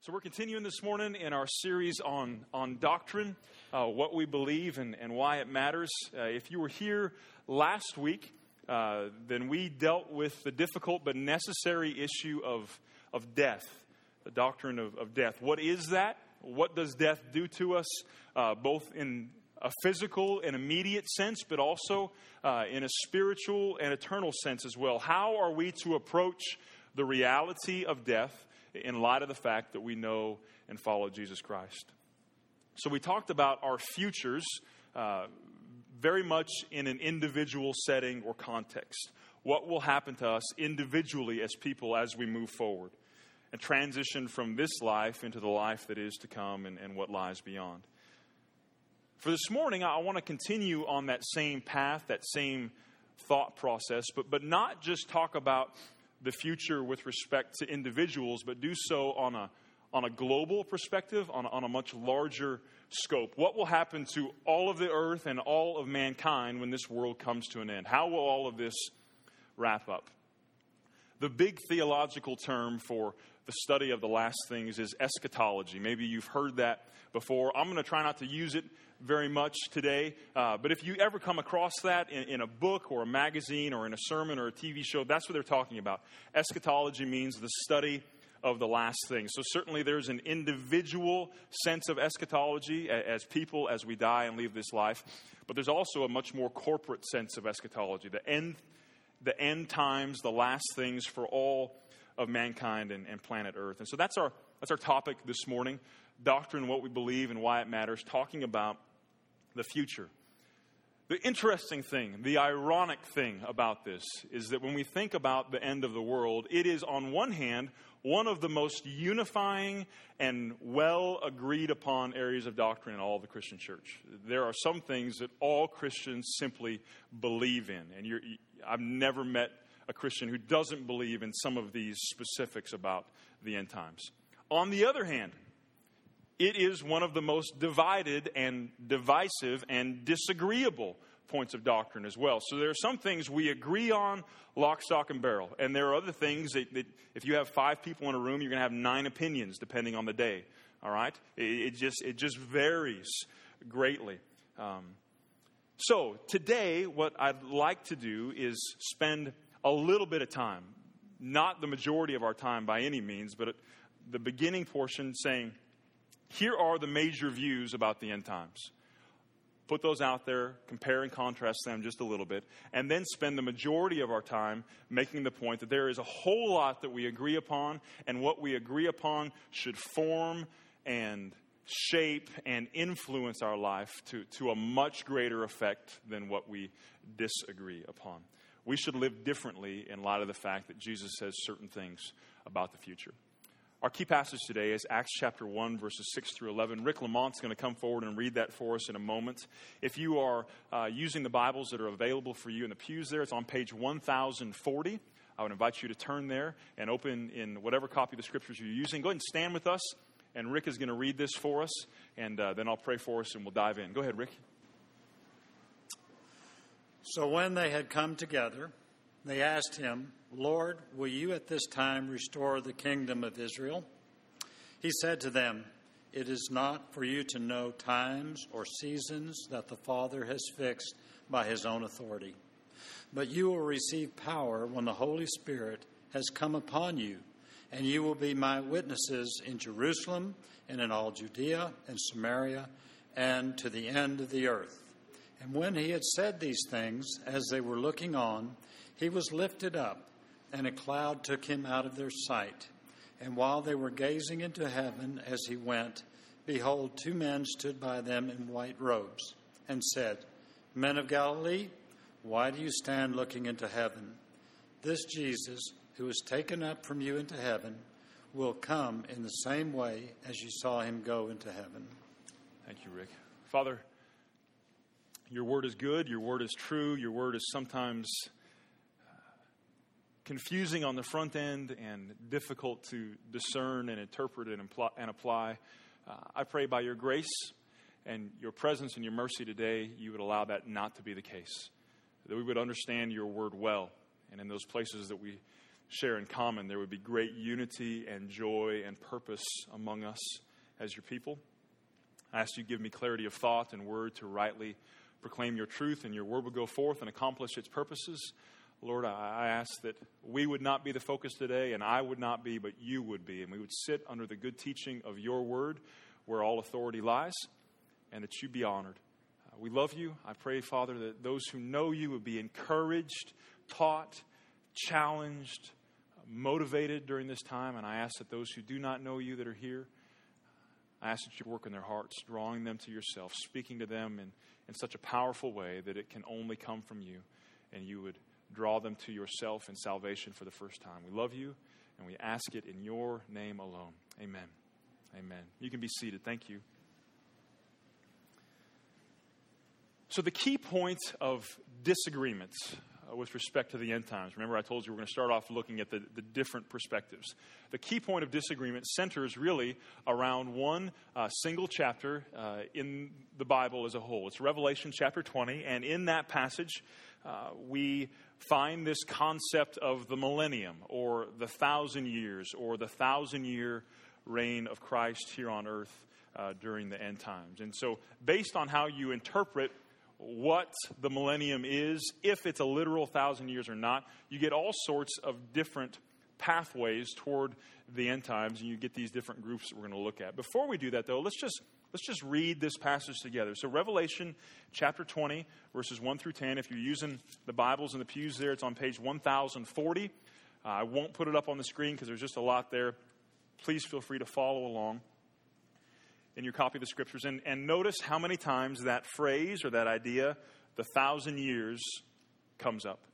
So we're continuing this morning in our series on doctrine, what we believe and why it matters. If you were here last week, then we dealt with the difficult but necessary issue of death, the doctrine of death. What is that? What does death do to us, both in a physical and immediate sense, but also in a spiritual and eternal sense as well? How are we to approach the reality of death in light of the fact that we know and follow Jesus Christ? So we talked about our futures very much in an individual setting or context. What will happen to us individually as people as we move forward and transition from this life into the life that is to come and what lies beyond. For this morning, I want to continue on that same path, that same thought process, but not just talk about the future with respect to individuals, but do so on a global perspective, on a much larger scope. What will happen to all of the earth and all of mankind when this world comes to an end? How will all of this wrap up? The big theological term for the study of the last things is eschatology. Maybe you've heard that before. I'm going to try not to use it very much today, but if you ever come across that in a book or a magazine or in a sermon or a TV show, that's what they're talking about. Eschatology means the study of the last things. So certainly there's an individual sense of eschatology as people, as we die and leave this life, but there's also a much more corporate sense of eschatology, the end times, the last things for all of mankind and planet Earth. And so that's our topic this morning, doctrine, what we believe and why it matters, talking about the future. The interesting thing, the ironic thing about this is that when we think about the end of the world, it is on one hand one of the most unifying and well agreed upon areas of doctrine in all of the Christian church. There are some things that all Christians simply believe in, and I've never met a Christian who doesn't believe in some of these specifics about the end times. On the other hand, it is one of the most divided and divisive and disagreeable points of doctrine as well. So there are some things we agree on, lock, stock, and barrel. And there are other things that if you have 5 people in a room, you're going to have 9 opinions depending on the day. All right? It just varies greatly. So today, what I'd like to do is spend a little bit of time, not the majority of our time by any means, but the beginning portion saying, here are the major views about the end times. Put those out there, compare and contrast them just a little bit, and then spend the majority of our time making the point that there is a whole lot that we agree upon, and what we agree upon should form and shape and influence our life to a much greater effect than what we disagree upon. We should live differently in light of the fact that Jesus says certain things about the future. Our key passage today is Acts chapter 1, verses 6 through 11. Rick Lamont's going to come forward and read that for us in a moment. If you are using the Bibles that are available for you in the pews there, it's on page 1040. I would invite you to turn there and open in whatever copy of the Scriptures you're using. Go ahead and stand with us, and Rick is going to read this for us, and then I'll pray for us, and we'll dive in. Go ahead, Rick. So when they had come together, they asked him, Lord, will you at this time restore the kingdom of Israel? He said to them, it is not for you to know times or seasons that the Father has fixed by his own authority. But you will receive power when the Holy Spirit has come upon you, and you will be my witnesses in Jerusalem and in all Judea and Samaria and to the end of the earth. And when he had said these things, as they were looking on, he was lifted up, and a cloud took him out of their sight. And while they were gazing into heaven as he went, behold, 2 men stood by them in white robes, and said, Men of Galilee, why do you stand looking into heaven? This Jesus, who is taken up from you into heaven, will come in the same way as you saw him go into heaven. Thank you, Rick. Father, your word is good, your word is true, your word is sometimes confusing on the front end and difficult to discern and interpret and apply. I pray by your grace and your presence and your mercy today, you would allow that not to be the case, that we would understand your word well, and in those places that we share in common, there would be great unity and joy and purpose among us as your people. I ask you to give me clarity of thought and word to rightly proclaim your truth, and your word would go forth and accomplish its purposes. Lord, I ask that we would not be the focus today, and I would not be, but you would be, and we would sit under the good teaching of your word where all authority lies, and that you be honored. We love you. I pray, Father, that those who know you would be encouraged, taught, challenged, motivated during this time. And I ask that those who do not know you that are here, I ask that you work in their hearts, drawing them to yourself, speaking to them in such a powerful way that it can only come from you, and you would draw them to yourself in salvation for the first time. We love you, and we ask it in your name alone. Amen. Amen. You can be seated. Thank you. So the key point of disagreements with respect to the end times. Remember, I told you we're going to start off looking at the different perspectives. The key point of disagreement centers really around one single chapter in the Bible as a whole. It's Revelation chapter 20, and in that passage, we find this concept of the millennium, or the 1,000 years, or the 1,000-year reign of Christ here on earth during the end times. And so, based on how you interpret what the millennium is, if it's a literal 1,000 years or not, you get all sorts of different pathways toward the end times, and you get these different groups that we're going to look at. Before we do that, though, let's just read this passage together. So Revelation chapter 20, verses 1 through 10. If you're using the Bibles in the pews there, it's on page 1040. I won't put it up on the screen because there's just a lot there. Please feel free to follow along in your copy of the Scriptures. And notice how many times that phrase or that idea, the 1,000 years, comes up.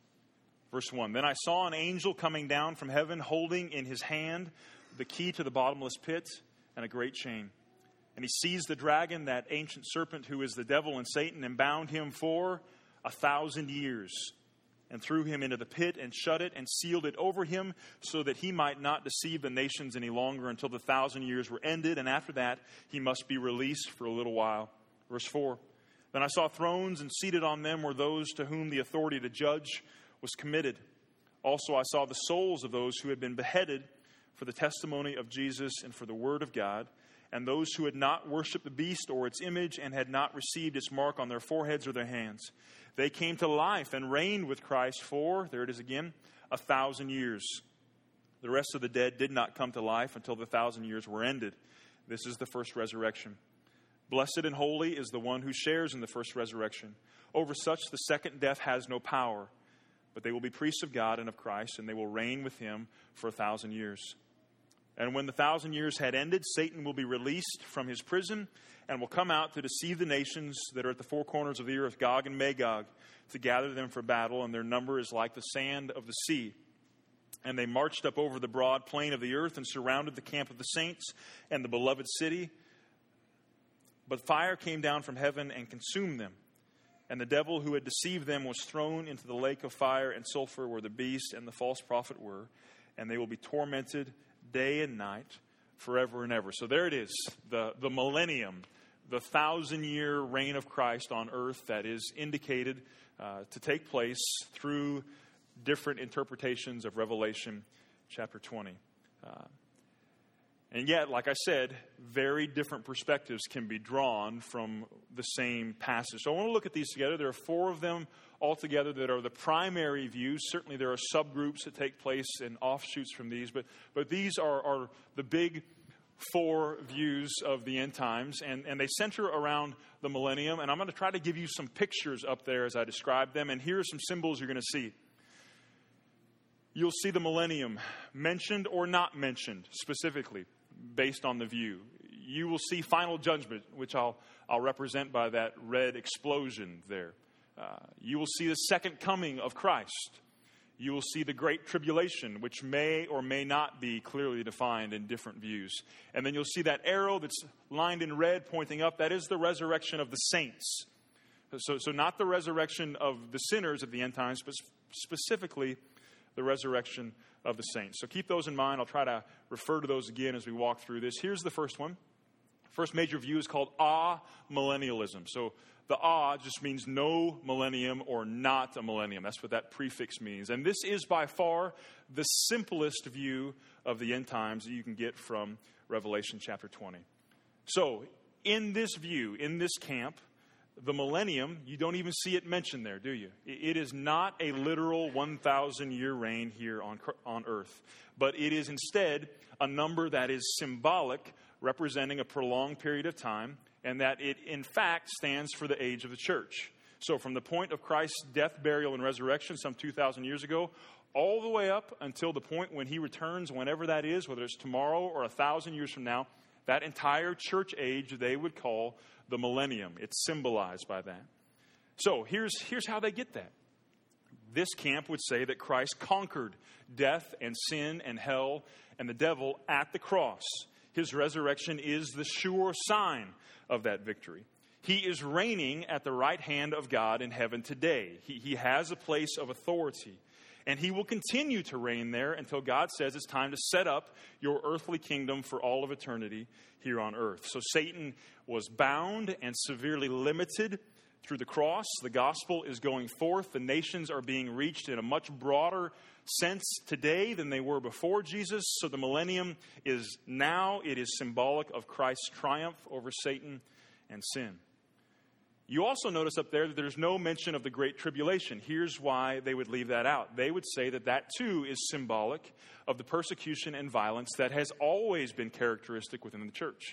Verse 1, Then I saw an angel coming down from heaven, holding in his hand the key to the bottomless pit and a great chain. And he seized the dragon, that ancient serpent who is the devil and Satan, and bound him for 1,000 years, and threw him into the pit, and shut it, and sealed it over him, so that he might not deceive the nations any longer until the 1,000 years were ended, and after that he must be released for a little while. Verse 4, Then I saw thrones, and seated on them were those to whom the authority to judge was committed. Also I saw the souls of those who had been beheaded for the testimony of Jesus and for the word of God, and those who had not worshipped the beast or its image, and had not received its mark on their foreheads or their hands. They came to life and reigned with Christ for, there it is again, 1,000 years. The rest of the dead did not come to life until the 1,000 years were ended. This is the first resurrection. Blessed and holy is the one who shares in the first resurrection. Over such the second death has no power, but they will be priests of God and of Christ, and they will reign with him for 1,000 years. And when the 1,000 years had ended, Satan will be released from his prison and will come out to deceive the nations that are at the four corners of the earth, Gog and Magog, to gather them for battle, and their number is like the sand of the sea. And they marched up over the broad plain of the earth and surrounded the camp of the saints and the beloved city. But fire came down from heaven and consumed them. And the devil who had deceived them was thrown into the lake of fire and sulfur, where the beast and the false prophet were, and they will be tormented day and night forever and ever. So there it is, the millennium, the 1,000-year reign of Christ on earth that is indicated to take place through different interpretations of Revelation chapter 20. And yet, like I said, very different perspectives can be drawn from the same passage. So I want to look at these together. There are four of them altogether that are the primary views. Certainly there are subgroups that take place and offshoots from these, but these are the big four views of the end times, and they center around the millennium. And I'm going to try to give you some pictures up there as I describe them, and here are some symbols you're going to see. You'll see the millennium mentioned or not mentioned specifically based on the view. You will see final judgment, which I'll represent by that red explosion there. You will see the second coming of Christ. You will see the great tribulation, which may or may not be clearly defined in different views. And then you'll see that arrow that's lined in red pointing up. That is the resurrection of the saints. So not the resurrection of the sinners at the end times, but specifically the resurrection of the saints. So keep those in mind. I'll try to refer to those again as we walk through this. Here's the first one. First major view is called amillennialism. So the just means no millennium or not a millennium. That's what that prefix means. And this is by far the simplest view of the end times that you can get from Revelation chapter 20. So in this view, in this camp, the millennium, you don't even see it mentioned there, do you? It is not a literal 1,000-year reign here on earth, but it is instead a number that is symbolic, representing a prolonged period of time, and that it, in fact, stands for the age of the church. So from the point of Christ's death, burial, and resurrection some 2,000 years ago, all the way up until the point when he returns, whenever that is, whether it's tomorrow or 1,000 years from now, that entire church age they would call the millennium. It's symbolized by that. So here's how they get that. This camp would say that Christ conquered death and sin and hell and the devil at the cross. His resurrection is the sure sign of that victory. He is reigning at the right hand of God in heaven today. He has a place of authority. And he will continue to reign there until God says it's time to set up your earthly kingdom for all of eternity here on earth. So Satan was bound and severely limited through the cross. The gospel is going forth. The nations are being reached in a much broader sense today than they were before Jesus. So the millennium is now, it is symbolic of Christ's triumph over Satan and sin. You also notice up there that there's no mention of the Great Tribulation. Here's why they would leave that out. They would say that that too is symbolic of the persecution and violence that has always been characteristic within the church.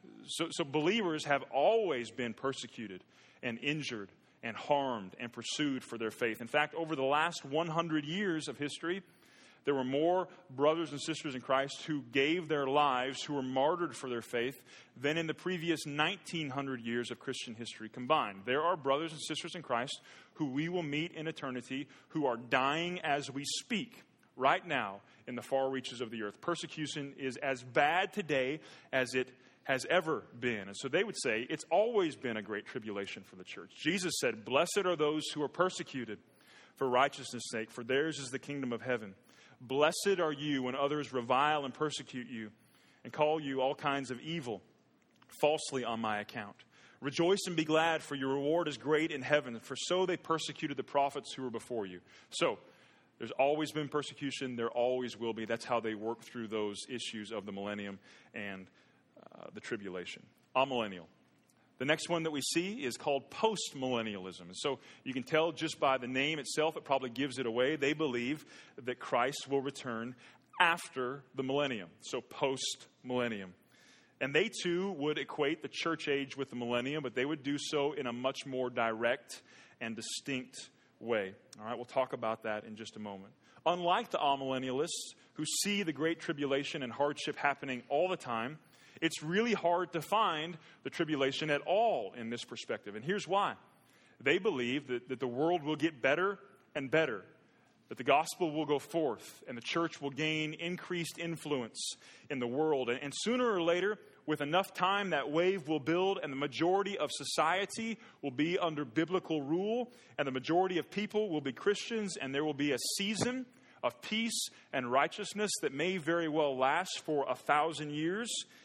So believers have always been persecuted and injured and harmed and pursued for their faith. In fact, over the last 100 years of history, there were more brothers and sisters in Christ who gave their lives, who were martyred for their faith, than in the previous 1,900 years of Christian history combined. There are brothers and sisters in Christ who we will meet in eternity who are dying as we speak right now in the far reaches of the earth. Persecution is as bad today as it has ever been. And so they would say it's always been a great tribulation for the church. Jesus said, "Blessed are those who are persecuted for righteousness' sake, for theirs is the kingdom of heaven. Blessed are you when others revile and persecute you and call you all kinds of evil falsely on my account. Rejoice and be glad, for your reward is great in heaven, for so they persecuted the prophets who were before you." So there's always been persecution. There always will be. That's how they work through those issues of the millennium and the tribulation. Amillennial. The next one that we see is called postmillennialism. And so you can tell just by the name itself, it probably gives it away. They believe that Christ will return after the millennium, so post-millennium. And they too would equate the church age with the millennium, but they would do so in a much more direct and distinct way. All right, we'll talk about that in just a moment. Unlike the amillennialists who see the Great Tribulation and hardship happening all the time, it's really hard to find the tribulation at all in this perspective. And here's why. They believe that the world will get better and better, that the gospel will go forth, and the church will gain increased influence in the world. And sooner or later, with enough time, that wave will build, and the majority of society will be under biblical rule, and the majority of people will be Christians, and there will be a season of peace and righteousness that may very well last for 1,000 years.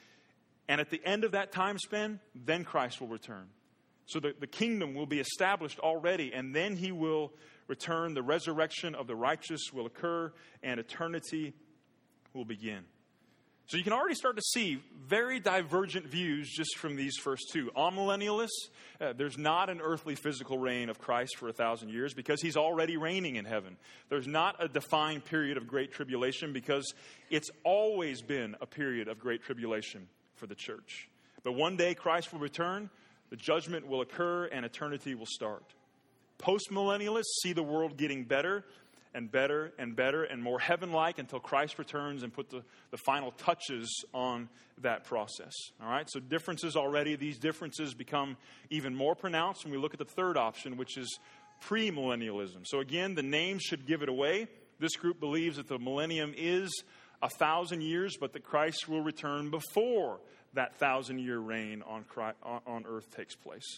And at the end of that time span, then Christ will return. So the kingdom will be established already, and then he will return. The resurrection of the righteous will occur, and eternity will begin. So you can already start to see very divergent views just from these first two. Amillennialists, there's not an earthly physical reign of Christ for 1,000 years because he's already reigning in heaven. There's not a defined period of great tribulation because it's always been a period of great tribulation for the church. But one day Christ will return, the judgment will occur, and eternity will start. Postmillennialists see the world getting better and better and better and more heaven-like until Christ returns and put the final touches on that process. All right, so differences already. These differences become even more pronounced when we look at the third option, which is premillennialism. So again, the name should give it away. This group believes that the millennium is 1,000 years, but that Christ will return before that 1,000-year reign on earth takes place.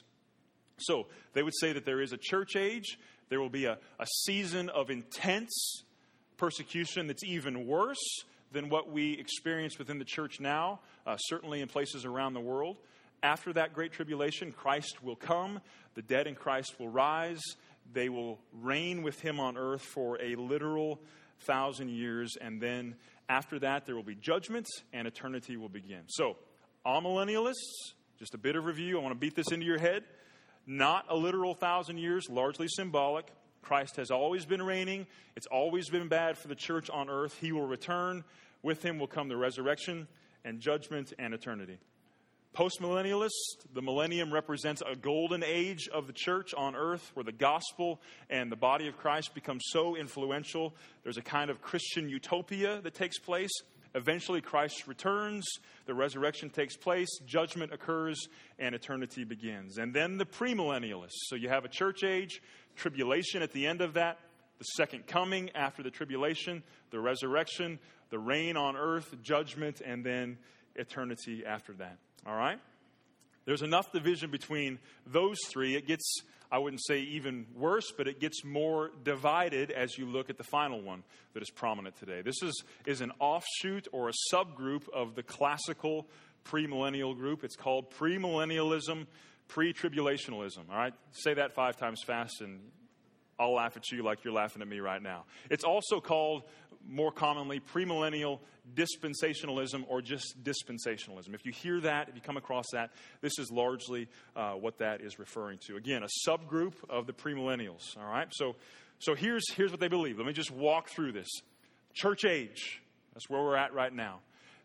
So they would say that there is a church age. There will be a season of intense persecution that's even worse than what we experience within the church now, certainly in places around the world. After that great tribulation, Christ will come. The dead in Christ will rise. They will reign with him on earth for a literal 1,000 years. And then after that, there will be judgment and eternity will begin. So, amillennialists, just a bit of review. I want to beat this into your head. Not a literal 1,000 years, largely symbolic. Christ has always been reigning. It's always been bad for the church on earth. He will return. With him will come the resurrection and judgment and eternity. Postmillennialists, the millennium represents a golden age of the church on earth where the gospel and the body of Christ become so influential. There's a kind of Christian utopia that takes place. Eventually, Christ returns, the resurrection takes place, judgment occurs, and eternity begins. And then the premillennialists. So you have a church age, tribulation at the end of that, the second coming after the tribulation, the resurrection, the reign on earth, judgment, and then eternity after that. All right? There's enough division between those three. It gets, I wouldn't say even worse, but it gets more divided as you look at the final one that is prominent today. This is an offshoot or a subgroup of the classical premillennial group. It's called premillennialism, pre-tribulationalism. All right? Say that 5 times fast and I'll laugh at you like you're laughing at me right now. It's also called, more commonly, premillennial dispensationalism or just dispensationalism. If you hear that, if you come across that, this is largely what that is referring to. Again, a subgroup of the premillennials. All right? So here's what they believe. Let me just walk through this. Church age. That's where we're at right now.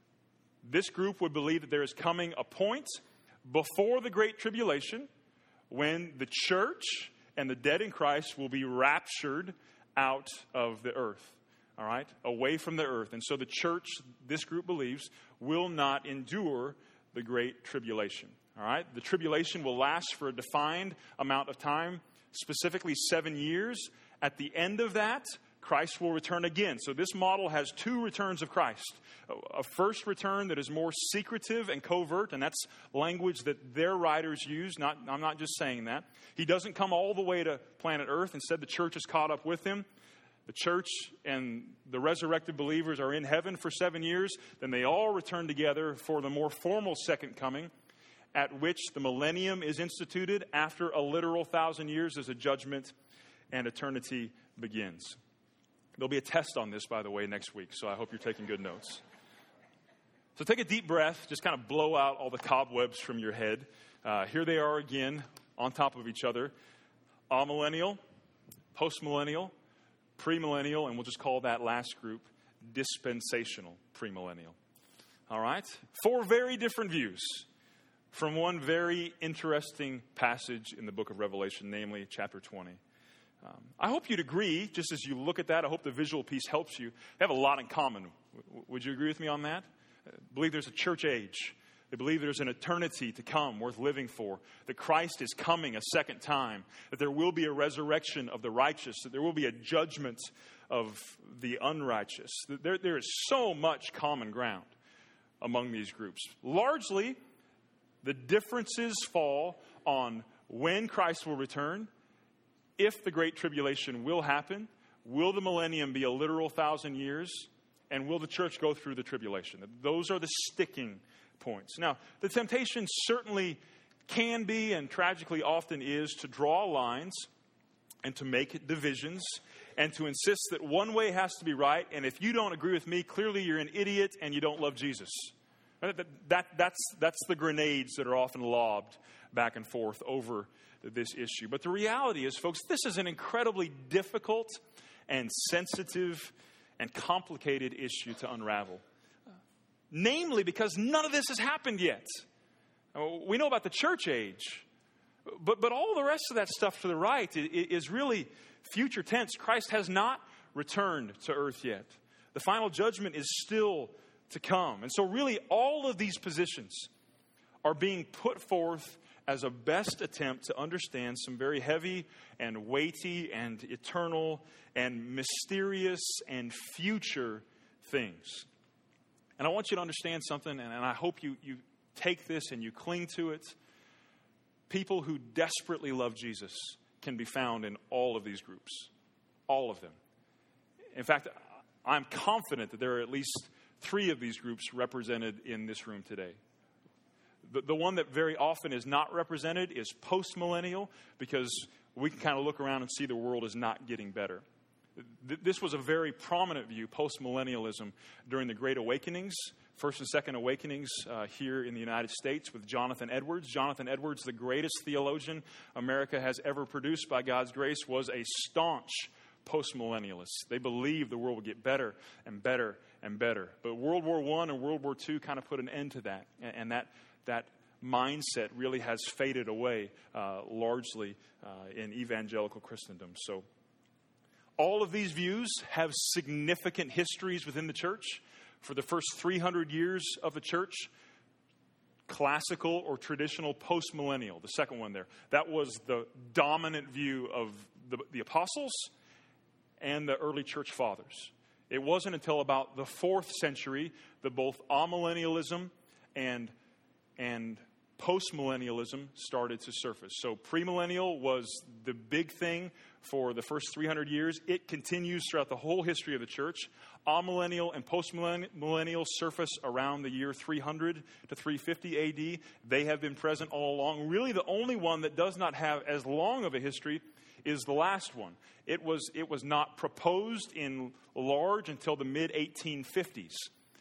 This group would believe that there is coming a point before the Great Tribulation when the church and the dead in Christ will be raptured out of the earth, all right, away from the earth. And so the church, this group believes, will not endure the Great Tribulation, all right? The tribulation will last for a defined amount of time, specifically 7 years. At the end of that, Christ will return again. So this model has 2 returns of Christ. A first return that is more secretive and covert, and that's language that their writers use. I'm not just saying that. He doesn't come all the way to planet Earth. Instead, the church is caught up with him. The church and the resurrected believers are in heaven for 7 years. Then they all return together for the more formal second coming, at which the millennium is instituted after a literal 1,000 years as a judgment and eternity begins. There'll be a test on this, by the way, next week, so I hope you're taking good notes. So take a deep breath, just kind of blow out all the cobwebs from your head. Here they are again, on top of each other. Amillennial, postmillennial, premillennial, and we'll just call that last group dispensational premillennial. All right? 4 very different views from one very interesting passage in the book of Revelation, namely chapter 20. I hope you'd agree, just as you look at that, I hope the visual piece helps you. They have a lot in common. Would you agree with me on that? Believe there's a church age. They believe there's an eternity to come worth living for, that Christ is coming a second time, that there will be a resurrection of the righteous, that there will be a judgment of the unrighteous. There is so much common ground among these groups. Largely, the differences fall on when Christ will return, if the Great Tribulation will happen, will the millennium be a literal 1,000 years, and will the church go through the tribulation? Those are the sticking points. Now, the temptation certainly can be, and tragically often is, to draw lines and to make divisions and to insist that one way has to be right, and if you don't agree with me, clearly you're an idiot and you don't love Jesus. That's the grenades that are often lobbed back and forth over this issue. But the reality is, folks, this is an incredibly difficult and sensitive and complicated issue to unravel. Namely, because none of this has happened yet. We know about the church age, but all the rest of that stuff to the right is really future tense. Christ has not returned to earth yet. The final judgment is still to come. And so really all of these positions are being put forth as a best attempt to understand some very heavy and weighty and eternal and mysterious and future things. And I want you to understand something, and I hope you take this and you cling to it. People who desperately love Jesus can be found in all of these groups. All of them. In fact, I'm confident that there are at least three of these groups represented in this room today. The one that very often is not represented is postmillennial, because we can kind of look around and see the world is not getting better. This was a very prominent view, postmillennialism, during the Great Awakenings, First and Second Awakenings here in the United States with Jonathan Edwards. Jonathan Edwards, the greatest theologian America has ever produced by God's grace, was a staunch postmillennialist. They believed the world would get better and better and better. But World War I and World War II kind of put an end to that. And that mindset really has faded away largely in evangelical Christendom. So all of these views have significant histories within the church. For the first 300 years of the church, classical or traditional postmillennial, the second one there, that was the dominant view of the apostles and the early church fathers. It wasn't until about the 4th century that both amillennialism and postmillennialism started to surface. So premillennial was the big thing for the first 300 years. It continues throughout the whole history of the church. Amillennial and postmillennial surface around the year 300 to 350 AD. They have been present all along. Really, the only one that does not have as long of a history is the last one. It was not proposed in large until the mid-1850s.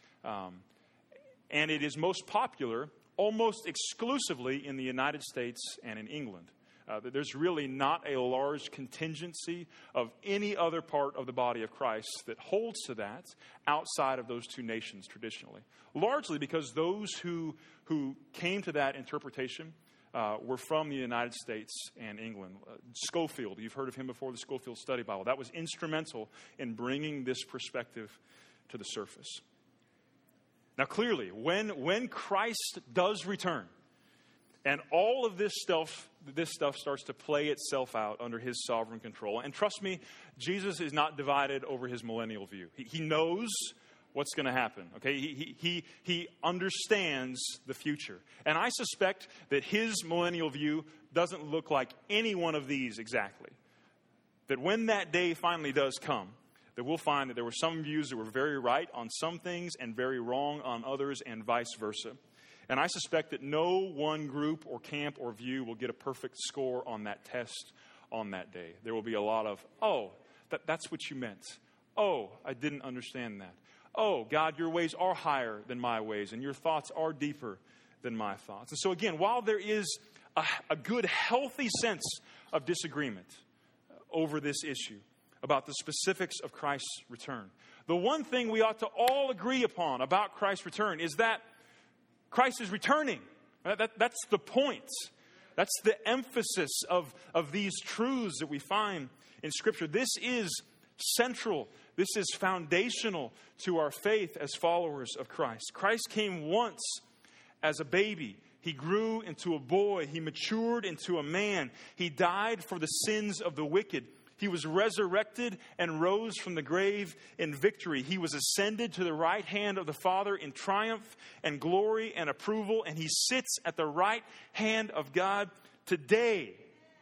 And it is most popular almost exclusively in the United States and in England. There's really not a large contingency of any other part of the body of Christ that holds to that outside of those two nations traditionally. Largely because those who came to that interpretation were from the United States and England. Scofield, you've heard of him before, the Scofield Study Bible. That was instrumental in bringing this perspective to the surface. Now clearly, when Christ does return, and all of this stuff starts to play itself out under his sovereign control. And trust me, Jesus is not divided over his millennial view. He knows what's going to happen. Okay, he understands the future. And I suspect that his millennial view doesn't look like any one of these exactly. That when that day finally does come, that we'll find that there were some views that were very right on some things and very wrong on others, and vice versa. And I suspect that no one group or camp or view will get a perfect score on that test on that day. There will be a lot of, that's what you meant. Oh, I didn't understand that. Oh, God, your ways are higher than my ways, and your thoughts are deeper than my thoughts. And so again, while there is a good, healthy sense of disagreement over this issue about the specifics of Christ's return, the one thing we ought to all agree upon about Christ's return is that Christ is returning. That's the point. That's the emphasis of these truths that we find in Scripture. This is central. This is foundational to our faith as followers of Christ. Christ came once as a baby. He grew into a boy. He matured into a man. He died for the sins of the wicked. He was resurrected and rose from the grave in victory. He was ascended to the right hand of the Father in triumph and glory and approval. And he sits at the right hand of God today.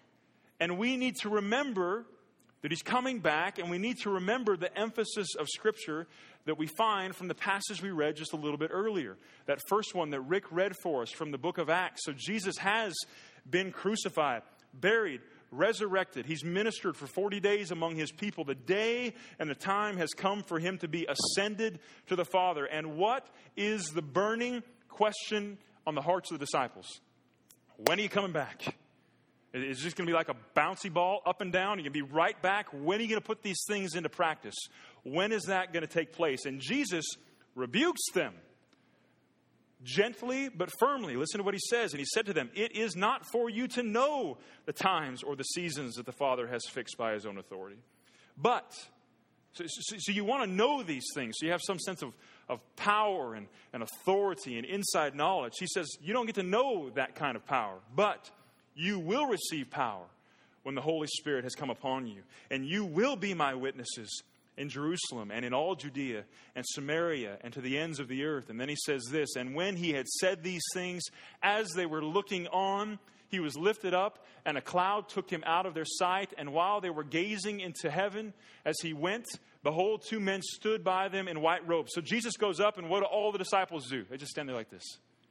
And we need to remember that he's coming back. And we need to remember the emphasis of Scripture that we find from the passage we read just a little bit earlier. That first one that Rick read for us from the book of Acts. So Jesus has been crucified, buried, resurrected. He's ministered for 40 days among his people. The day and the time has come for him to be ascended to the Father. And what is the burning question on the hearts of the disciples? When are you coming back? Is this going to be like a bouncy ball up and down? You're going to be right back? When are you going to put these things into practice? When is that going to take place? And Jesus rebukes them gently but firmly. Listen to what he says. And he said to them, "It is not for you to know the times or the seasons that the Father has fixed by his own authority." But, so you want to know these things. So you have some sense of power and authority and inside knowledge. He says, you don't get to know that kind of power. But you will receive power when the Holy Spirit has come upon you. And you will be my witnesses in Jerusalem and in all Judea and Samaria and to the ends of the earth. And then he says this, and when he had said these things, as they were looking on, he was lifted up, and a cloud took him out of their sight. And while they were gazing into heaven as he went, behold, two men stood by them in white robes. So Jesus goes up, and what do all the disciples do? They just stand there like this.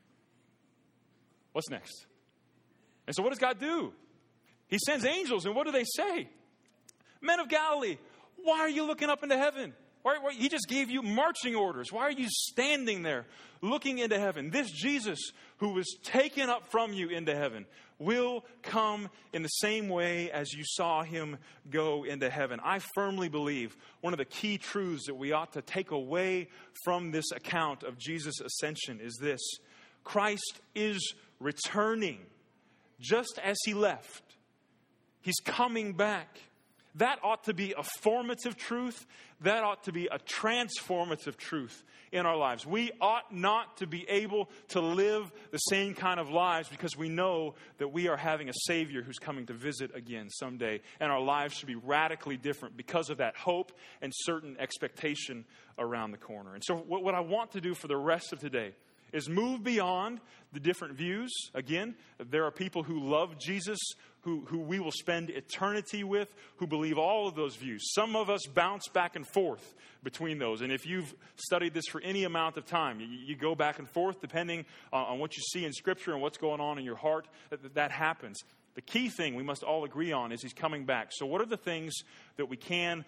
What's next? And so what does God do? He sends angels, and what do they say? Men of Galilee, why are you looking up into heaven? He just gave you marching orders. Why are you standing there looking into heaven? This Jesus who was taken up from you into heaven will come in the same way as you saw him go into heaven. I firmly believe one of the key truths that we ought to take away from this account of Jesus' ascension is this: Christ is returning just as he left. He's coming back. That ought to be a formative truth. That ought to be a transformative truth in our lives. We ought not to be able to live the same kind of lives because we know that we are having a Savior who's coming to visit again someday. And our lives should be radically different because of that hope and certain expectation around the corner. And so what I want to do for the rest of today is move beyond the different views. Again, there are people who love Jesus, who we will spend eternity with, who believe all of those views. Some of us bounce back and forth between those. And if you've studied this for any amount of time, you go back and forth depending on what you see in Scripture and what's going on in your heart. That happens. The key thing we must all agree on is he's coming back. So what are the things that we can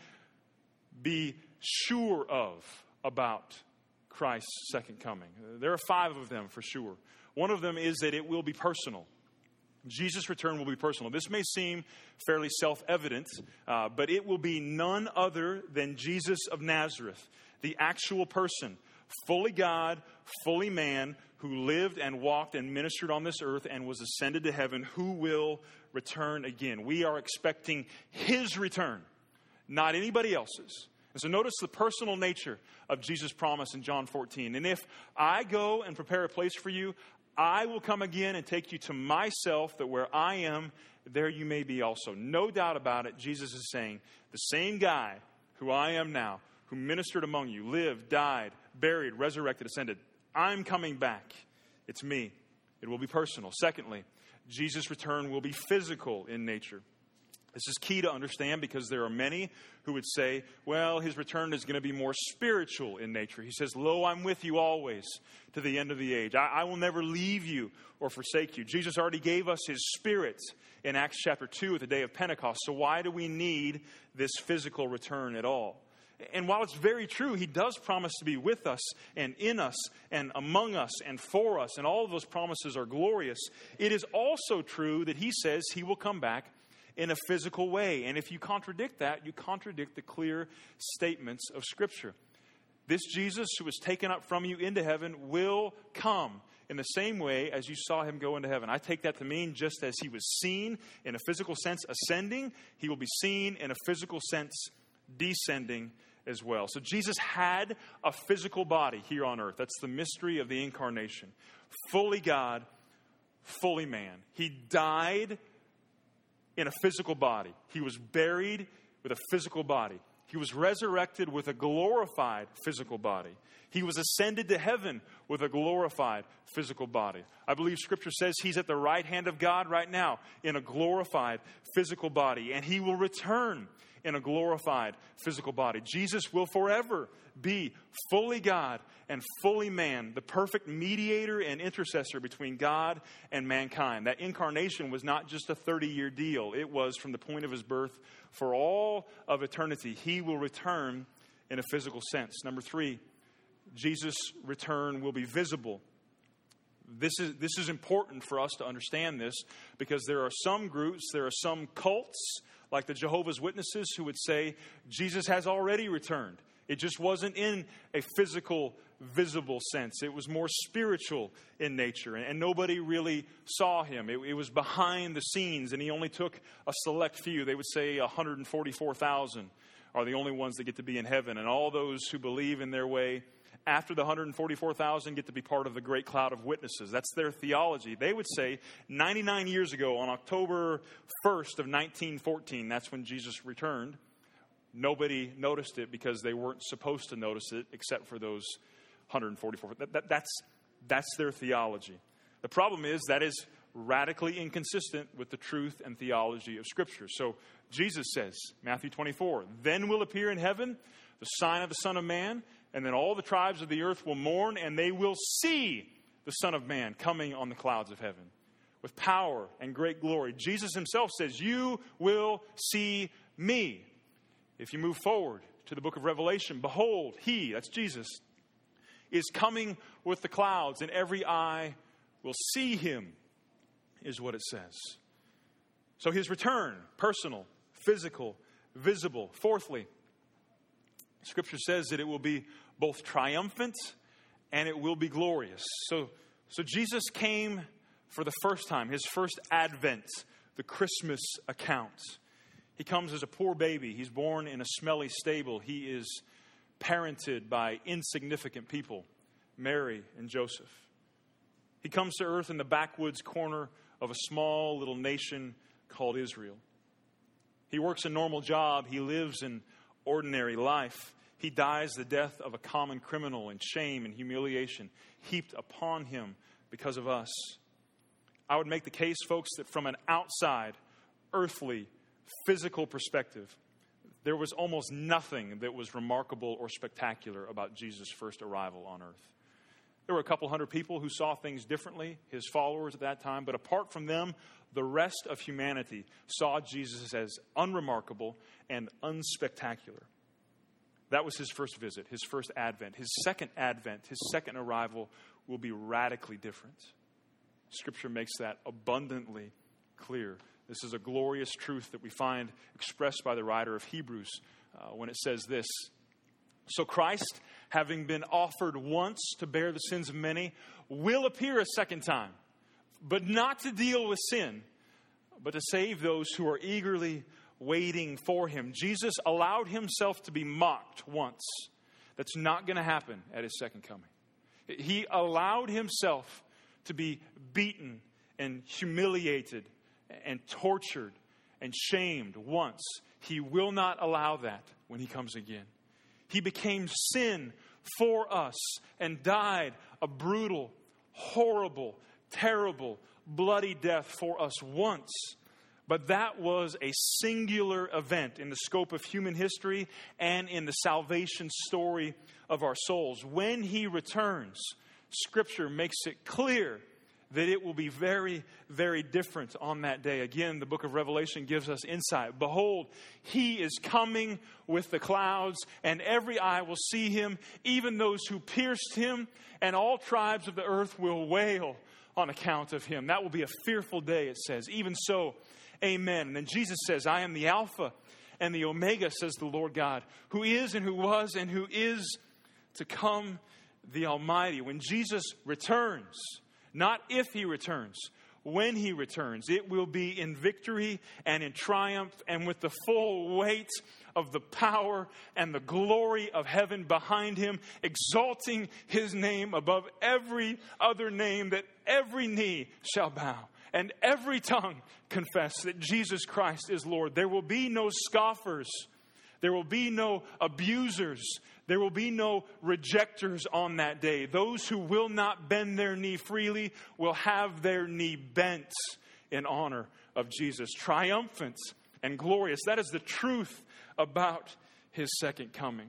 be sure of about Christ's second coming? There are 5 of them for sure. One of them is that it will be personal. Jesus' return will be personal. This may seem fairly self-evident, but it will be none other than Jesus of Nazareth, the actual person, fully God, fully man, who lived and walked and ministered on this earth and was ascended to heaven, who will return again. We are expecting his return, not anybody else's. And so notice the personal nature of Jesus' promise in John 14. And if I go and prepare a place for you, I will come again and take you to myself, that where I am, there you may be also. No doubt about it, Jesus is saying, the same guy who I am now, who ministered among you, lived, died, buried, resurrected, ascended, I'm coming back. It's me. It will be personal. Secondly, Jesus' return will be physical in nature. This is key to understand because there are many who would say, well, his return is going to be more spiritual in nature. He says, lo, I'm with you always to the end of the age. I will never leave you or forsake you. Jesus already gave us his Spirit in Acts chapter 2 at the day of Pentecost. So why do we need this physical return at all? And while it's very true, he does promise to be with us and in us and among us and for us, and all of those promises are glorious, it is also true that he says he will come back in a physical way. And if you contradict that, you contradict the clear statements of Scripture. This Jesus who was taken up from you into heaven will come in the same way as you saw him go into heaven. I take that to mean just as he was seen in a physical sense ascending, he will be seen in a physical sense descending as well. So Jesus had a physical body here on earth. That's the mystery of the incarnation. Fully God, fully man. He died in a physical body. He was buried with a physical body. He was resurrected with a glorified physical body. He was ascended to heaven with a glorified physical body. I believe Scripture says he's at the right hand of God right now in a glorified physical body. And he will return in a glorified physical body. Jesus will forever be fully God and fully man, the perfect mediator and intercessor between God and mankind. That incarnation was not just a 30-year deal. It was from the point of his birth for all of eternity. He will return in a physical sense. Number 3, Jesus' return will be visible. This is important for us to understand this because there are some groups, there are some cults like the Jehovah's Witnesses who would say Jesus has already returned. It just wasn't in a physical, visible sense. It was more spiritual in nature, and nobody really saw him. It was behind the scenes, and he only took a select few. They would say 144,000 are the only ones that get to be in heaven, and all those who believe in their way after the 144,000 get to be part of the great cloud of witnesses. That's their theology. They would say 99 years ago, on October 1st of 1914, that's when Jesus returned. Nobody noticed it because they weren't supposed to notice it except for those 144. That's their theology. The problem is that is radically inconsistent with the truth and theology of Scripture. So Jesus says, Matthew 24, "Then will appear in heaven the sign of the Son of Man, and then all the tribes of the earth will mourn, and they will see the Son of Man coming on the clouds of heaven with power and great glory." Jesus himself says, "You will see me." If you move forward to the book of Revelation, "Behold, he," that's Jesus, "is coming with the clouds, and every eye will see him," is what it says. So his return, personal, physical, visible. Fourthly, Scripture says that it will be both triumphant and it will be glorious. So Jesus came for the first time, his first advent, the Christmas account. He comes as a poor baby. He's born in a smelly stable. He is parented by insignificant people, Mary and Joseph. He comes to earth in the backwoods corner of a small little nation called Israel. He works a normal job. He lives an ordinary life. He dies the death of a common criminal in shame and humiliation heaped upon him because of us. I would make the case, folks, that from an outside, earthly, physical perspective, there was almost nothing that was remarkable or spectacular about Jesus' first arrival on earth. There were a couple hundred people who saw things differently, his followers at that time, but apart from them, the rest of humanity saw Jesus as unremarkable and unspectacular. That was his first visit, his first advent. His second advent, his second arrival will be radically different. Scripture makes that abundantly clear. This is a glorious truth that we find expressed by the writer of Hebrews when it says this: "So Christ, having been offered once to bear the sins of many, will appear a second time, but not to deal with sin, but to save those who are eagerly waiting for him." Jesus allowed himself to be mocked once. That's not going to happen at his second coming. He allowed himself to be beaten and humiliated and tortured and shamed once. He will not allow that when he comes again. He became sin for us and died a brutal, horrible, terrible, bloody death for us once. But that was a singular event in the scope of human history and in the salvation story of our souls. When he returns, Scripture makes it clear that it will be very, very different on that day. Again, the book of Revelation gives us insight. "Behold, he is coming with the clouds, and every eye will see him, even those who pierced him, and all tribes of the earth will wail on account of him." That will be a fearful day, it says. "Even so, amen." And then Jesus says, "I am the Alpha and the Omega, says the Lord God, who is and who was and who is to come, the Almighty." When Jesus returns, not if he returns, when he returns, it will be in victory and in triumph and with the full weight of the power and the glory of heaven behind him, exalting his name above every other name, that every knee shall bow and every tongue confess that Jesus Christ is Lord. There will be no scoffers. There will be no abusers. There will be no rejectors on that day. Those who will not bend their knee freely will have their knee bent in honor of Jesus. Triumphant and glorious. That is the truth about his second coming.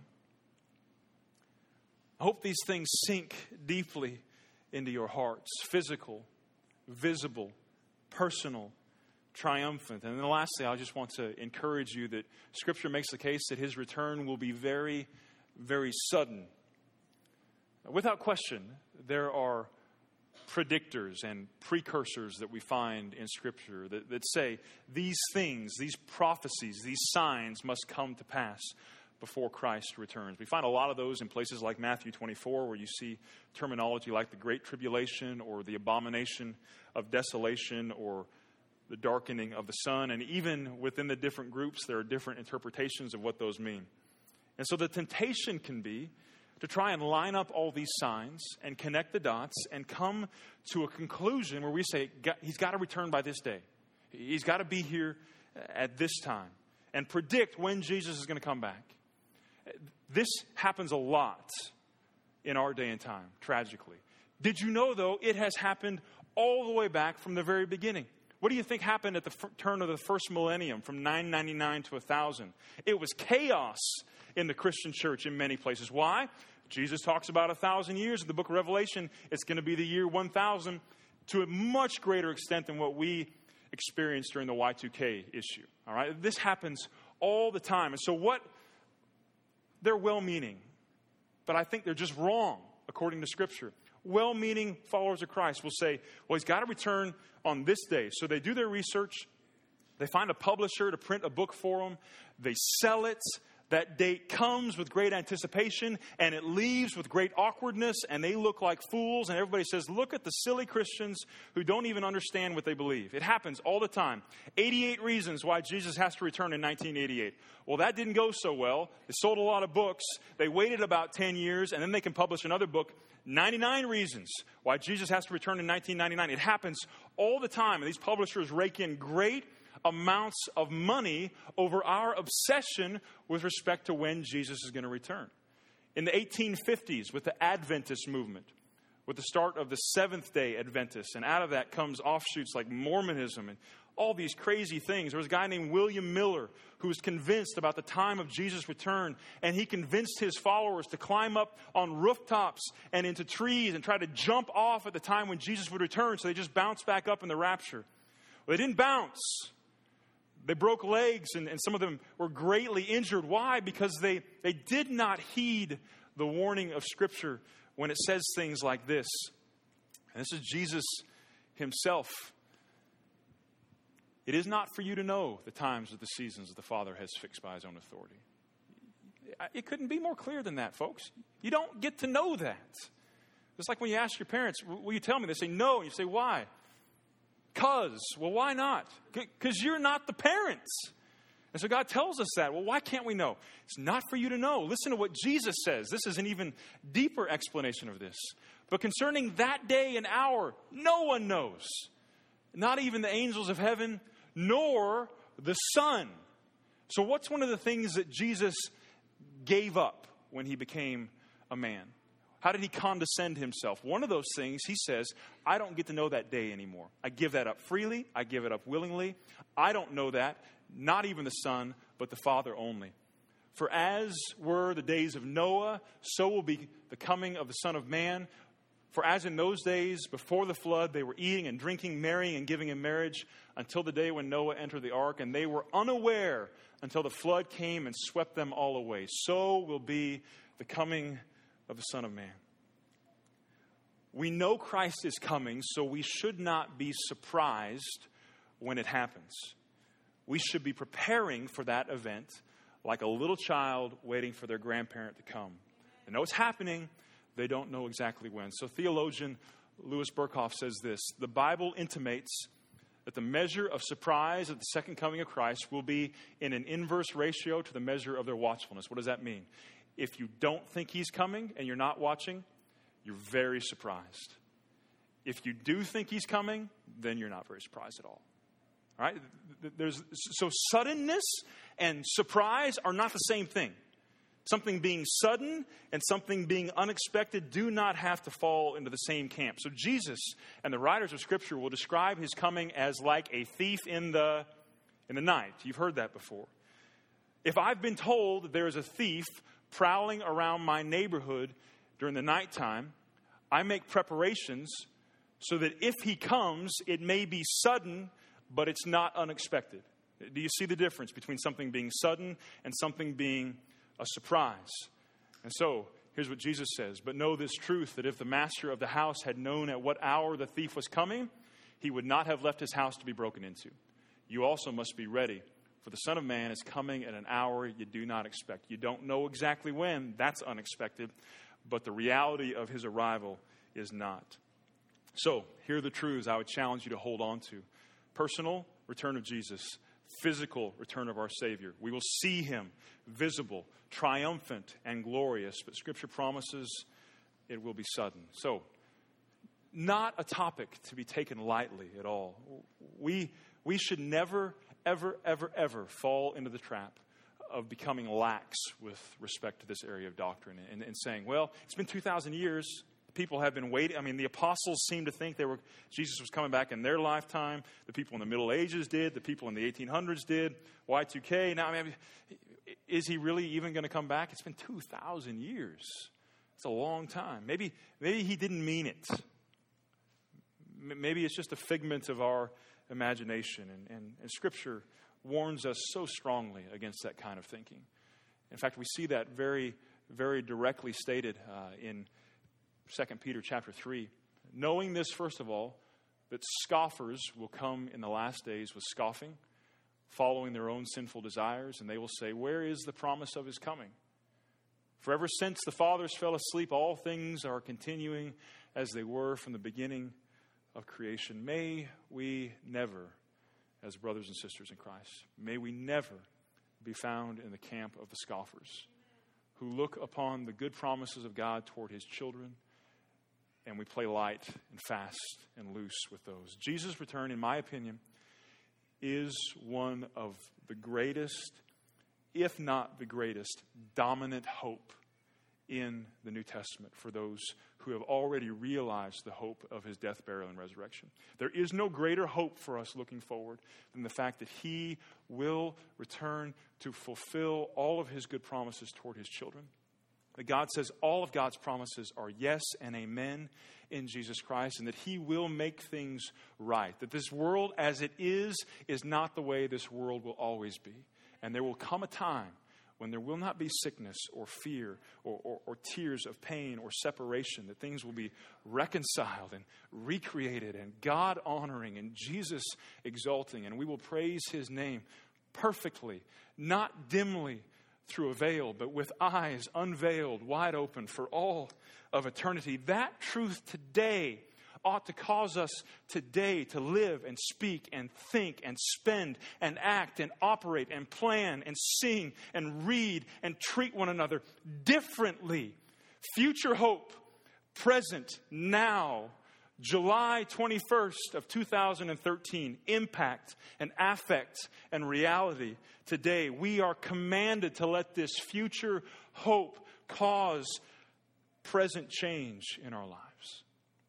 I hope these things sink deeply into your hearts. Physical, visible, personal, triumphant. And then lastly, I just want to encourage you that Scripture makes the case that his return will be very, very sudden. Without question, there are predictors and precursors that we find in Scripture that say these things, these prophecies, these signs must come to pass before Christ returns. We find a lot of those in places like Matthew 24, where you see terminology like the Great Tribulation or the abomination of desolation or the darkening of the sun. And even within the different groups, there are different interpretations of what those mean. And so the temptation can be to try and line up all these signs and connect the dots and come to a conclusion where we say, he's got to return by this day. He's got to be here at this time, and predict when Jesus is going to come back. This happens a lot in our day and time, tragically. Did you know, though, it has happened all the way back from the very beginning? What do you think happened at the turn of the first millennium from 999 to 1000? It was chaos in the Christian church in many places. Why? Jesus talks about 1,000 years in the book of Revelation. It's going to be the year 1000 to a much greater extent than what we experienced during the Y2K issue. All right? This happens all the time. And so they're well-meaning, but I think they're just wrong according to Scripture. Well-meaning followers of Christ will say, well, he's got to return on this day. So they do their research. They find a publisher to print a book for them. They sell it. That date comes with great anticipation, and it leaves with great awkwardness, and they look like fools, and everybody says, look at the silly Christians who don't even understand what they believe. It happens all the time. 88 reasons why Jesus has to return in 1988. Well, that didn't go so well. They sold a lot of books. They waited about 10 years, and then they can publish another book, 99 reasons why Jesus has to return in 1999. It happens all the time, and these publishers rake in great amounts of money over our obsession with respect to when Jesus is going to return. In the 1850s, with the Adventist movement, with the start of the Seventh-day Adventists, and out of that comes offshoots like Mormonism and all these crazy things. There was a guy named William Miller who was convinced about the time of Jesus' return, and he convinced his followers to climb up on rooftops and into trees and try to jump off at the time when Jesus would return, so they just bounced back up in the rapture. Well, they didn't bounce. They broke legs, and some of them were greatly injured. Why? Because they did not heed the warning of Scripture when it says things like this. And this is Jesus himself. It is not for you to know the times or the seasons that the Father has fixed by his own authority. It couldn't be more clear than that, folks. You don't get to know that. It's like when you ask your parents, will you tell me? They say no, and you say, why? Because. Well, why not? Because you're not the parents. And so God tells us that. Well, why can't we know? It's not for you to know. Listen to what Jesus says. This is an even deeper explanation of this. But concerning that day and hour, no one knows. Not even the angels of heaven, nor the Son. So what's one of the things that Jesus gave up when he became a man? How did he condescend himself? One of those things, he says, I don't get to know that day anymore. I give that up freely. I give it up willingly. I don't know that, not even the Son, but the Father only. For as were the days of Noah, so will be the coming of the Son of Man. For as in those days before the flood, they were eating and drinking, marrying and giving in marriage, until the day when Noah entered the ark, and they were unaware until the flood came and swept them all away. So will be the coming of the Son of Man. We know Christ is coming, so we should not be surprised when it happens. We should be preparing for that event like a little child waiting for their grandparent to come. They know it's happening, they don't know exactly when. So theologian Louis Berkhoff says this: the Bible intimates that the measure of surprise at the second coming of Christ will be in an inverse ratio to the measure of their watchfulness. What does that mean? If you don't think he's coming and you're not watching, you're very surprised. If you do think he's coming, then you're not very surprised at all. All right? So suddenness and surprise are not the same thing. Something being sudden and something being unexpected do not have to fall into the same camp. So Jesus and the writers of Scripture will describe his coming as like a thief in the night. You've heard that before. If I've been told that there is a thief prowling around my neighborhood during the nighttime, I make preparations so that if he comes, it may be sudden, but it's not unexpected. Do you see the difference between something being sudden and something being a surprise? And so, here's what Jesus says: but know this truth, that if the master of the house had known at what hour the thief was coming, he would not have left his house to be broken into. You also must be ready, for the Son of Man is coming at an hour you do not expect. You don't know exactly when. That's unexpected. But the reality of his arrival is not. So, here are the truths I would challenge you to hold on to. Personal return of Jesus. Physical return of our Savior. We will see him visible, triumphant, and glorious. But Scripture promises it will be sudden. So, not a topic to be taken lightly at all. We should never, ever, ever, ever fall into the trap of becoming lax with respect to this area of doctrine and saying, well, it's been 2,000 years. People have been waiting. I mean, the apostles seemed to think Jesus was coming back in their lifetime. The people in the Middle Ages did. The people in the 1800s did. Y2K. Now, I mean, is he really even going to come back? It's been 2,000 years. It's a long time. Maybe he didn't mean it. Maybe it's just a figment of our imagination. And Scripture warns us so strongly against that kind of thinking. In fact, we see that very, very directly stated in 2 Peter chapter 3. Knowing this, first of all, that scoffers will come in the last days with scoffing, following their own sinful desires, and they will say, where is the promise of his coming? For ever since the fathers fell asleep, all things are continuing as they were from the beginning of creation. May we never, as brothers and sisters in Christ, may we never be found in the camp of the scoffers who look upon the good promises of God toward his children, and we play light and fast and loose with those. Jesus' return, in my opinion, is one of the greatest, if not the greatest, dominant hope in the New Testament for those who have already realized the hope of his death, burial, and resurrection. There is no greater hope for us looking forward than the fact that he will return to fulfill all of his good promises toward his children. That God says all of God's promises are yes and amen in Jesus Christ, and that he will make things right. That this world as it is not the way this world will always be. And there will come a time when there will not be sickness or fear or tears of pain or separation, that things will be reconciled and recreated and God honoring and Jesus exalting, and we will praise his name perfectly, not dimly, through a veil, but with eyes unveiled, wide open for all of eternity. That truth today ought to cause us today to live and speak and think and spend and act and operate and plan and sing and read and treat one another differently. Future hope, present, now, July 21st of 2013, impact and affect and reality today. We are commanded to let this future hope cause present change in our lives.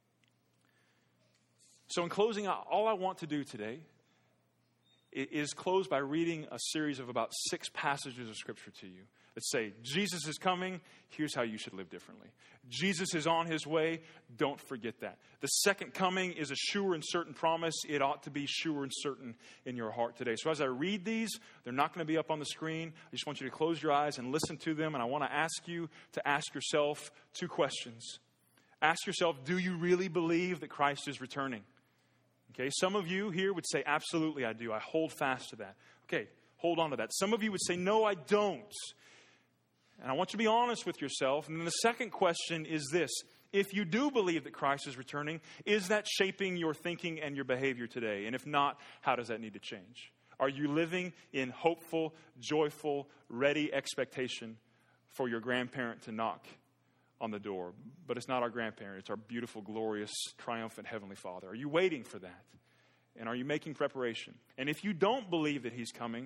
So in closing, all I want to do today is close by reading a series of about 6 passages of Scripture to you that say, Jesus is coming, here's how you should live differently. Jesus is on his way, don't forget that. The second coming is a sure and certain promise. It ought to be sure and certain in your heart today. So as I read these, they're not going to be up on the screen. I just want you to close your eyes and listen to them, and I want to ask you to ask yourself 2 questions. Ask yourself, do you really believe that Christ is returning? Okay, some of you here would say, absolutely I do. I hold fast to that. Okay, hold on to that. Some of you would say, no, I don't. And I want you to be honest with yourself. And then the second question is this. If you do believe that Christ is returning, is that shaping your thinking and your behavior today? And if not, how does that need to change? Are you living in hopeful, joyful, ready expectation for your grandparent to knock on the door? But it's not our grandparent. It's our beautiful, glorious, triumphant Heavenly Father. Are you waiting for that? And are you making preparation? And if you don't believe that he's coming,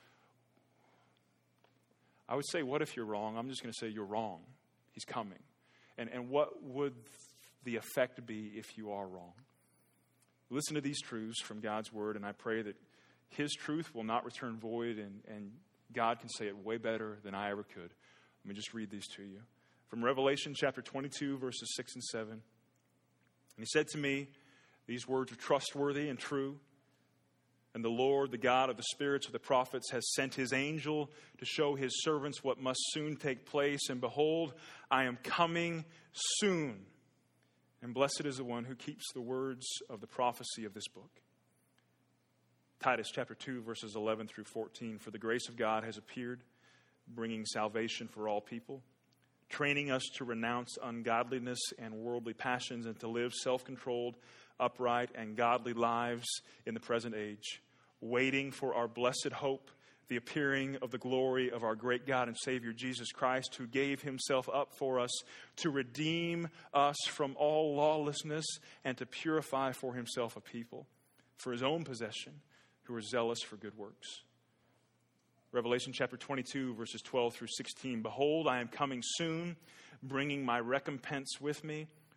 I would say, what if you're wrong? I'm just going to say you're wrong. He's coming. And what would the effect be if you are wrong? Listen to these truths from God's Word, and I pray that his truth will not return void, and God can say it way better than I ever could. Let me just read these to you. From Revelation chapter 22, verses 6 and 7. And he said to me, these words are trustworthy and true. And the Lord, the God of the spirits of the prophets, has sent his angel to show his servants what must soon take place. And behold, I am coming soon. And blessed is the one who keeps the words of the prophecy of this book. Titus chapter 2, verses 11 through 14. For the grace of God has appeared, bringing salvation for all people, training us to renounce ungodliness and worldly passions and to live self-controlled, upright, and godly lives in the present age, waiting for our blessed hope, the appearing of the glory of our great God and Savior Jesus Christ, who gave himself up for us to redeem us from all lawlessness and to purify for himself a people for his own possession who are zealous for good works. Revelation chapter 22, verses 12 through 16. Behold, I am coming soon, bringing my recompense with me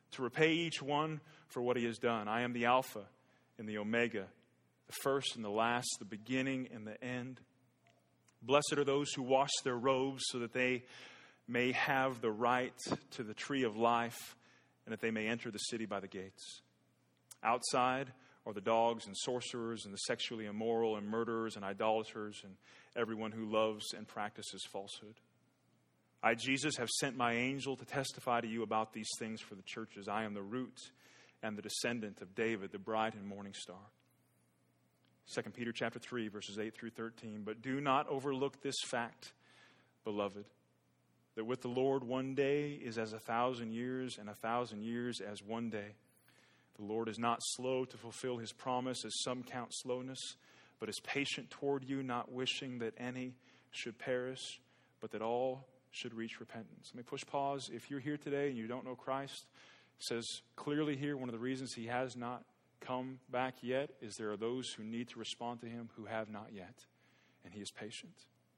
to repay each one for what he has done. I am the Alpha and the Omega, the first and the last, the beginning and the end. Blessed are those who wash their robes so that they may have the right to the tree of life and that they may enter the city by the gates. Outside are the dogs and sorcerers and the sexually immoral and murderers and idolaters and everyone who loves and practices falsehood. I, Jesus, have sent my angel to testify to you about these things for the churches. I am the root and the descendant of David, the bright and morning star. 2 Peter chapter 3, verses 8 through 13. But do not overlook this fact, beloved, that with the Lord 1 day is as 1,000 years, and 1,000 years as 1 day. The Lord is not slow to fulfill his promise, as some count slowness, but is patient toward you, not wishing that any should perish, but that all should reach repentance. Let me push pause. If you're here today and you don't know Christ, it says clearly here one of the reasons he has not come back yet is there are those who need to respond to him who have not yet, and he is patient.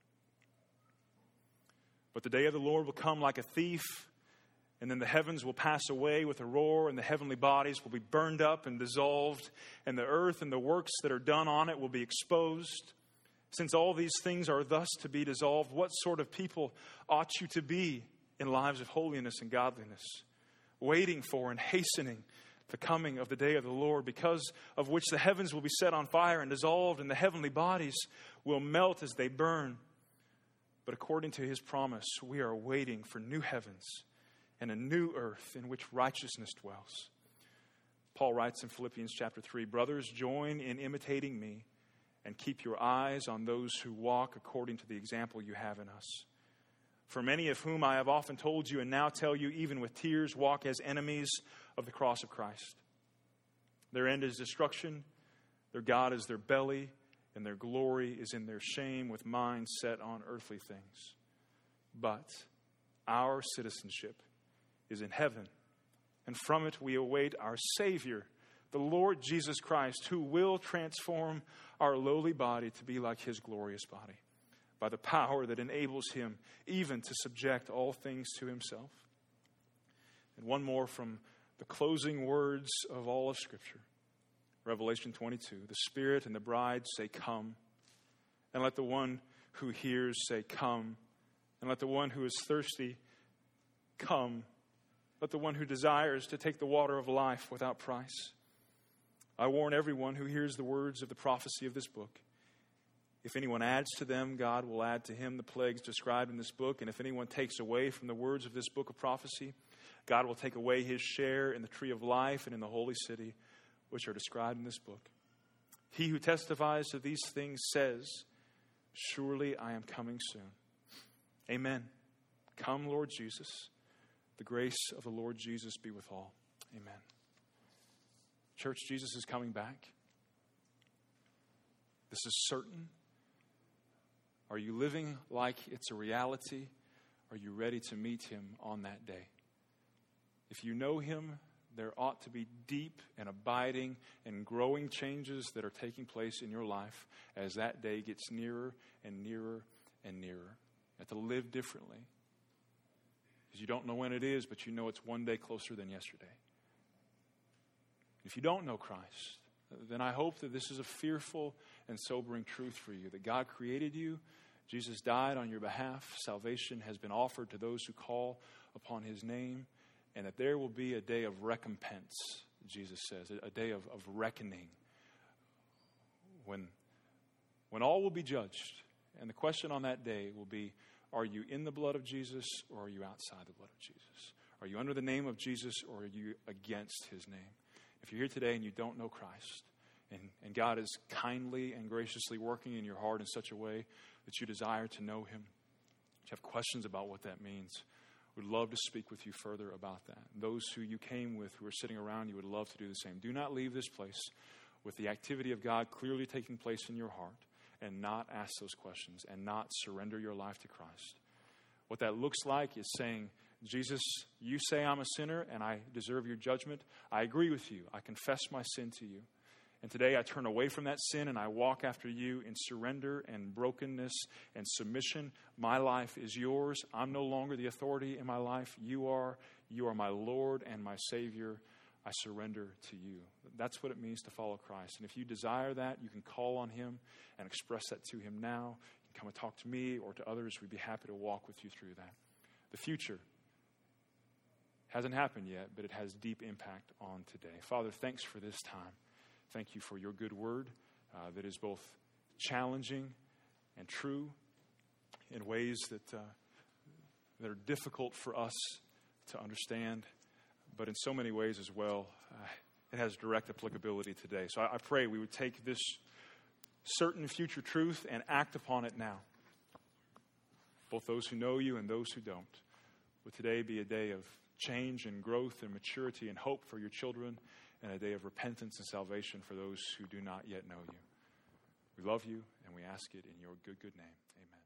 But the day of the Lord will come like a thief, and then the heavens will pass away with a roar, and the heavenly bodies will be burned up and dissolved, and the earth and the works that are done on it will be exposed. Since all these things are thus to be dissolved, what sort of people ought you to be in lives of holiness and godliness, waiting for and hastening the coming of the day of the Lord, because of which the heavens will be set on fire and dissolved, and the heavenly bodies will melt as they burn. But according to his promise, we are waiting for new heavens and a new earth in which righteousness dwells. Paul writes in Philippians chapter 3, brothers, join in imitating me and keep your eyes on those who walk according to the example you have in us. For many of whom I have often told you and now tell you, even with tears, walk as enemies of the cross of Christ. Their end is destruction, their God is their belly, and their glory is in their shame, with minds set on earthly things. But our citizenship is in heaven, and from it we await our Savior, the Lord Jesus Christ, who will transform our lowly body to be like his glorious body, by the power that enables him even to subject all things to himself. And one more from the closing words of all of Scripture. Revelation 22, the Spirit and the bride say, come. And let the one who hears say, come. And let the one who is thirsty come. Let the one who desires to take the water of life without price. I warn everyone who hears the words of the prophecy of this book. If anyone adds to them, God will add to him the plagues described in this book. And if anyone takes away from the words of this book of prophecy, God will take away his share in the tree of life and in the holy city, which are described in this book. He who testifies to these things says, surely I am coming soon. Amen. Come, Lord Jesus. The grace of the Lord Jesus be with all. Amen. Church, Jesus is coming back. This is certain. Are you living like it's a reality? Are you ready to meet him on that day? If you know him, there ought to be deep and abiding and growing changes that are taking place in your life as that day gets nearer and nearer and nearer. You have to live differently. Because you don't know when it is, but you know it's one day closer than yesterday. If you don't know Christ, then I hope that this is a fearful and sobering truth for you, that God created you, Jesus died on your behalf, salvation has been offered to those who call upon his name, and that there will be a day of recompense, Jesus says, a day of reckoning, when all will be judged. And the question on that day will be, are you in the blood of Jesus or are you outside the blood of Jesus? Are you under the name of Jesus or are you against his name? If you're here today and you don't know Christ, and God is kindly and graciously working in your heart in such a way that you desire to know him, you have questions about what that means, we'd love to speak with you further about that. Those who you came with, who are sitting around you, would love to do the same. Do not leave this place with the activity of God clearly taking place in your heart and not ask those questions and not surrender your life to Christ. What that looks like is saying, Jesus, you say I'm a sinner and I deserve your judgment. I agree with you. I confess my sin to you. And today I turn away from that sin and I walk after you in surrender and brokenness and submission. My life is yours. I'm no longer the authority in my life. You are. You are my Lord and my Savior. I surrender to you. That's what it means to follow Christ. And if you desire that, you can call on him and express that to him now. You can come and talk to me or to others. We'd be happy to walk with you through that. The future hasn't happened yet, but it has deep impact on today. Father, thanks for this time. Thank you for your good word that is both challenging and true in ways that are difficult for us to understand, but in so many ways as well, it has direct applicability today. So I pray we would take this certain future truth and act upon it now. Both those who know you and those who don't. Would today be a day of change and growth and maturity and hope for your children, and a day of repentance and salvation for those who do not yet know you. We love you, and we ask it in your good name. Amen.